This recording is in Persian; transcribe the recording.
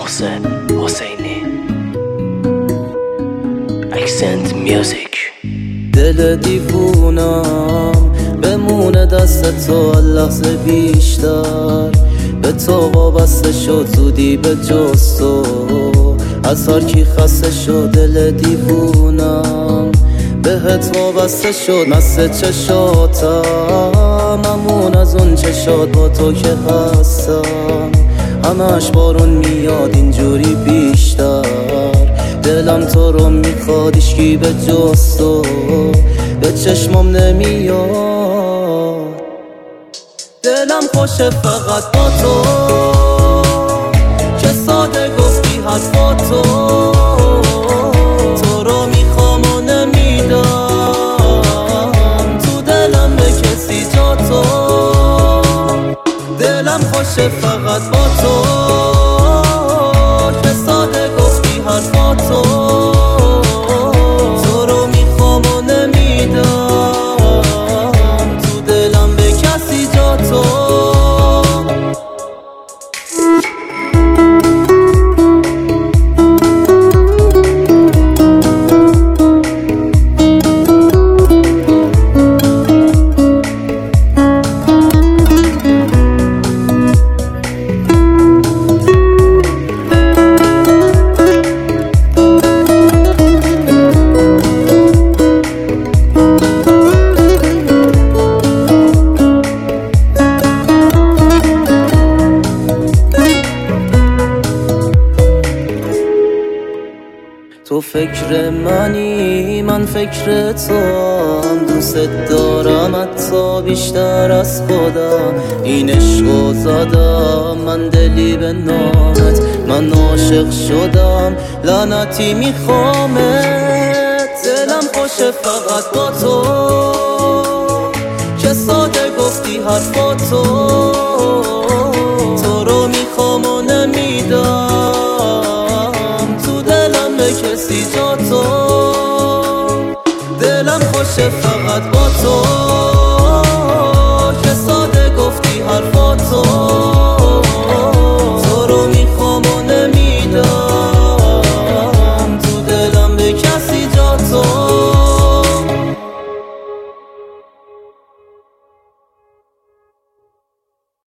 محسن حسینی اکسنت میوزیک. دل دیوونم بمونه دست تو لحظه بیشتر، به تو وابسته شد زودی به جز تو، از هر کی خسته شد دل دیوونم بهت وابسته شد، مست چشاتم ممون از اون چشات با تو که هستم، همش بارون میاد اینجوری بیشتر، دلم تو رو میخواد هیچکی به جز تو به چشمم نمیاد، دلم خوشه فقط با تو که ساده گفتی حرفا تو رو میخوام و نمیدم تو دلم به کسی جا تو، دلم خوشه فقط با تو که ساده گفتی حرفا تو رو میخوام و نمیدم تو دلم به کسی جا تو. تو فکر منی من فکر تو هم، دوست دارم حتی بیشتر از خودم، این عشقو زدم من دلی به نامت، من عاشق شدم لعنتی میخوامت، دلم خوشه فقط با تو که ساده گفتی حرفا تو رو میخوام و نمیدم تو دلم به کسی جا تو، دلم خوشه فقط با تو